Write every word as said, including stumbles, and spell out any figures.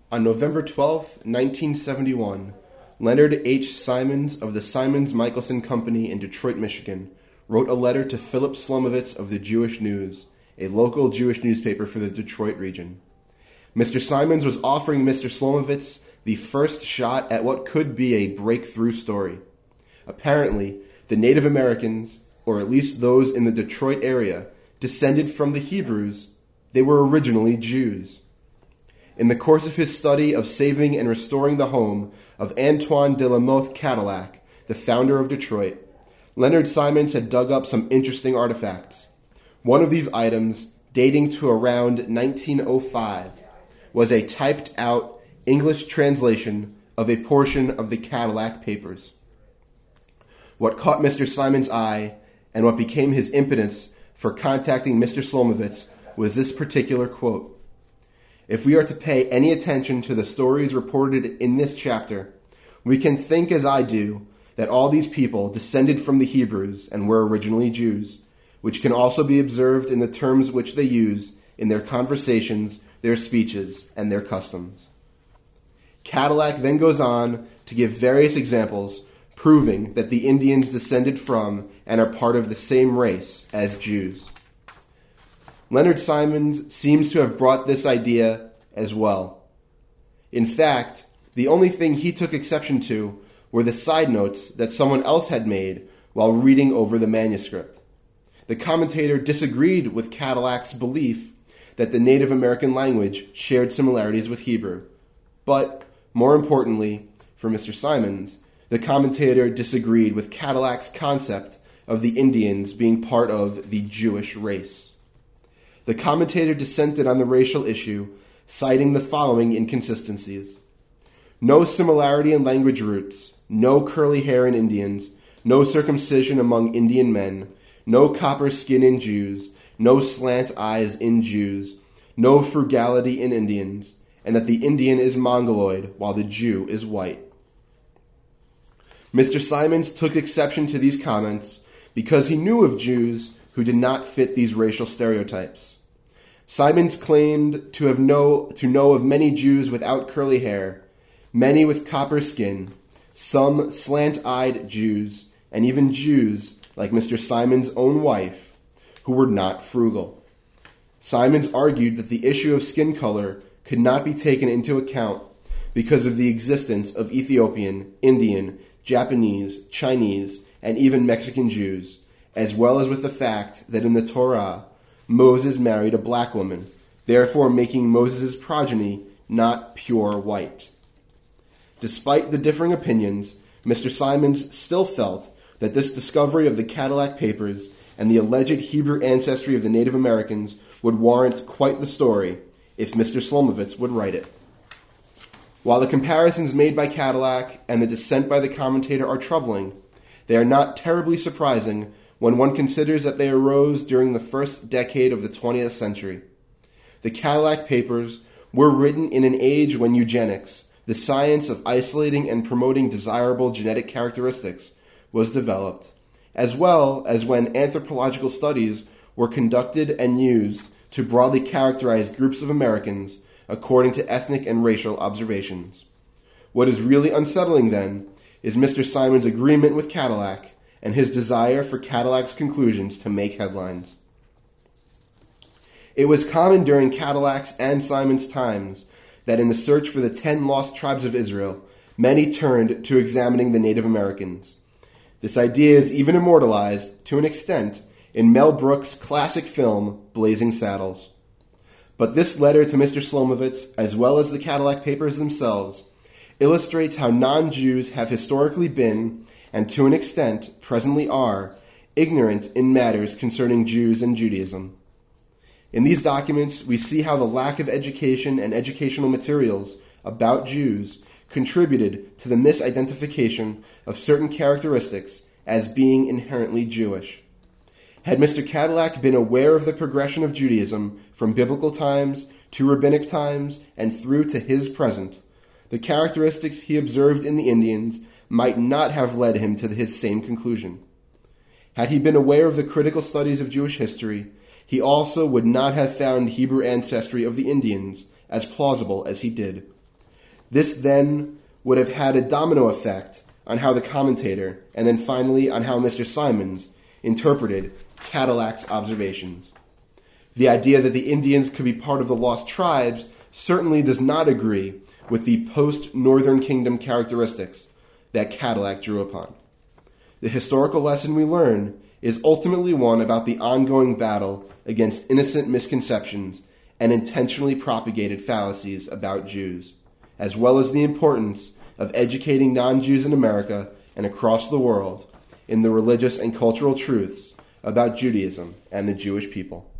On November twelfth, nineteen seventy-one, Leonard H. Simons of the Simons-Michelson Company in Detroit, Michigan, wrote a letter to Philip Slomovitz of the Jewish News, a local Jewish newspaper for the Detroit region. Mister Simons was offering Mister Slomovitz the first shot at what could be a breakthrough story. Apparently, the Native Americans, or at least those in the Detroit area, descended from the Hebrews. They were originally Jews. In the course of his study of saving and restoring the home of Antoine de la Mothe Cadillac, the founder of Detroit, Leonard Simons had dug up some interesting artifacts. One of these items, dating to around nineteen oh five, was a typed-out English translation of a portion of the Cadillac Papers. What caught Mister Simons' eye, and what became his impetus for contacting Mister Slomovitz, was this particular quote. If we are to pay any attention to the stories reported in this chapter, we can think as I do that all these people descended from the Hebrews and were originally Jews, which can also be observed in the terms which they use in their conversations, their speeches, and their customs. Cadillac then goes on to give various examples proving that the Indians descended from and are part of the same race as Jews. Leonard Simons seems to have brought this idea as well. In fact, the only thing he took exception to were the side notes that someone else had made while reading over the manuscript. The commentator disagreed with Cadillac's belief that the Native American language shared similarities with Hebrew. But, more importantly, for Mister Simons, the commentator disagreed with Cadillac's concept of the Indians being part of the Jewish race. The commentator dissented on the racial issue, citing the following inconsistencies. No similarity in language roots, no curly hair in Indians, no circumcision among Indian men, no copper skin in Jews, no slant eyes in Jews, no frugality in Indians, and that the Indian is Mongoloid while the Jew is white. Mister Simons took exception to these comments because he knew of Jews who did not fit these racial stereotypes. Simons claimed to have know to know of many Jews without curly hair, many with copper skin, some slant-eyed Jews, and even Jews, like Mister Simons' own wife, who were not frugal. Simons argued that the issue of skin color could not be taken into account because of the existence of Ethiopian, Indian, Japanese, Chinese, and even Mexican Jews, as well as with the fact that in the Torah, Moses married a black woman, therefore making Moses' progeny not pure white. Despite the differing opinions, Mister Simons still felt that this discovery of the Cadillac Papers and the alleged Hebrew ancestry of the Native Americans would warrant quite the story if Mister Slomovitz would write it. While the comparisons made by Cadillac and the dissent by the commentator are troubling, they are not terribly surprising when one considers that they arose during the first decade of the twentieth century. The Cadillac Papers were written in an age when eugenics, the science of isolating and promoting desirable genetic characteristics, was developed, as well as when anthropological studies were conducted and used to broadly characterize groups of Americans according to ethnic and racial observations. What is really unsettling, then, is Mister Simons' agreement with Cadillac and his desire for Cadillac's conclusions to make headlines. It was common during Cadillac's and Simons' times that in the search for the ten lost tribes of Israel, many turned to examining the Native Americans. This idea is even immortalized, to an extent, in Mel Brooks' classic film, Blazing Saddles. But this letter to Mister Slomovitz, as well as the Cadillac Papers themselves, illustrates how non-Jews have historically been, and to an extent, presently are, ignorant in matters concerning Jews and Judaism. In these documents, we see how the lack of education and educational materials about Jews contributed to the misidentification of certain characteristics as being inherently Jewish. Had Mister Cadillac been aware of the progression of Judaism from biblical times to rabbinic times and through to his present, the characteristics he observed in the Indians might not have led him to his same conclusion. Had he been aware of the critical studies of Jewish history, he also would not have found Hebrew ancestry of the Indians as plausible as he did. This then would have had a domino effect on how the commentator, and then finally on how Mister Simons, interpreted Cadillac's observations. The idea that the Indians could be part of the lost tribes certainly does not agree with the post-Northern Kingdom characteristics that Cadillac drew upon. The historical lesson we learn is ultimately one about the ongoing battle against innocent misconceptions and intentionally propagated fallacies about Jews, as well as the importance of educating non-Jews in America and across the world in the religious and cultural truths about Judaism and the Jewish people.